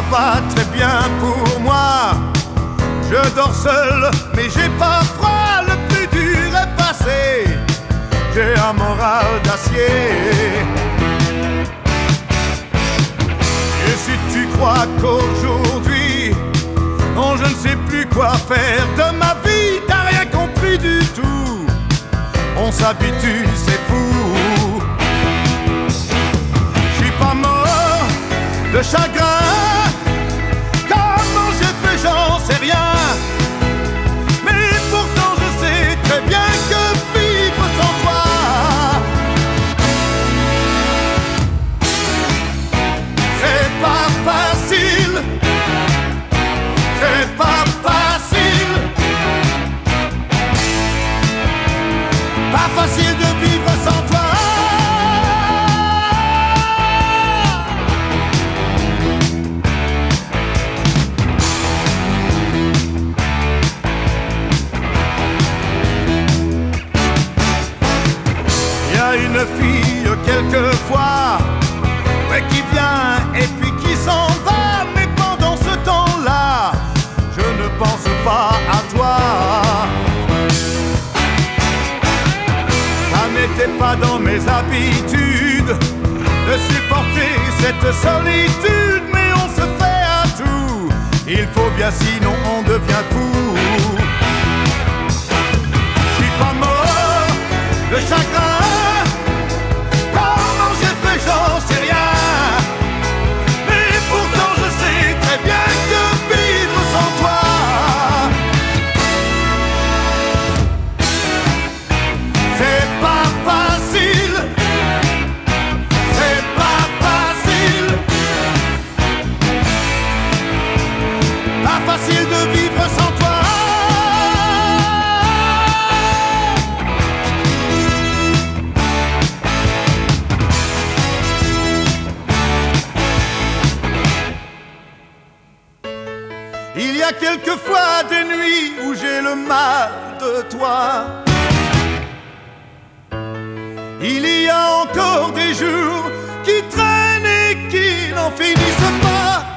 va très bien pour moi. Je dors seul, mais j'ai pas froid. Le plus dur est passé. J'ai un moral d'acier. Et si tu crois qu'aujourd'hui, non, je ne sais plus quoi faire de ma vie, t'as rien compris du tout. On s'habitue, c'est fou. Je suis pas mort de chagrin. Comment j'ai fait, j'en sais rien. Mais pourtant je sais très bien que vivre sans toi, c'est pas facile. C'est pas facile. Pas facile de vivre sans toi. Une fille quelquefois, ouais, qui vient et puis qui s'en va. Mais pendant ce temps-là, je ne pense pas à toi. Ça n'était pas dans mes habitudes de supporter cette solitude, mais on se fait à tout. Il faut bien, sinon on devient fou. Je suis pas mort de chagrin. J'en sais rien, mais pourtant je sais très bien que vivre sans toi, c'est pas facile. C'est pas facile. Pas facile de vivre sans toi. Il y a quelquefois des nuits où j'ai le mal de toi. Il y a encore des jours qui traînent et qui n'en finissent pas.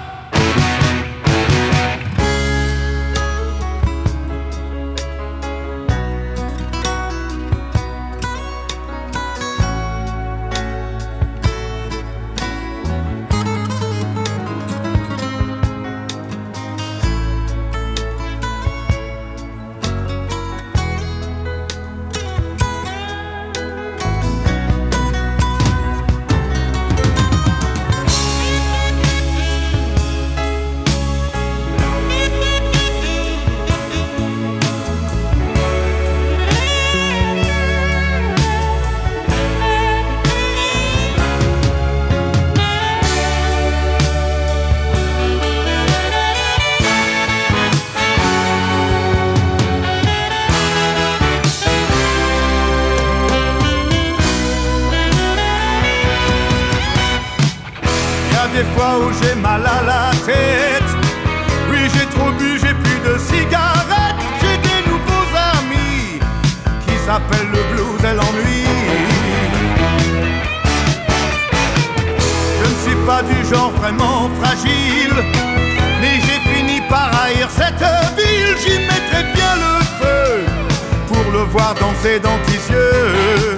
Des fois où j'ai mal à la tête, oui j'ai trop bu, j'ai plus de cigarettes. J'ai des nouveaux amis qui s'appellent le blues et l'ennui. Je ne suis pas du genre vraiment fragile, mais j'ai fini par haïr cette ville. J'y mettrais bien le feu pour le voir danser dans tes yeux.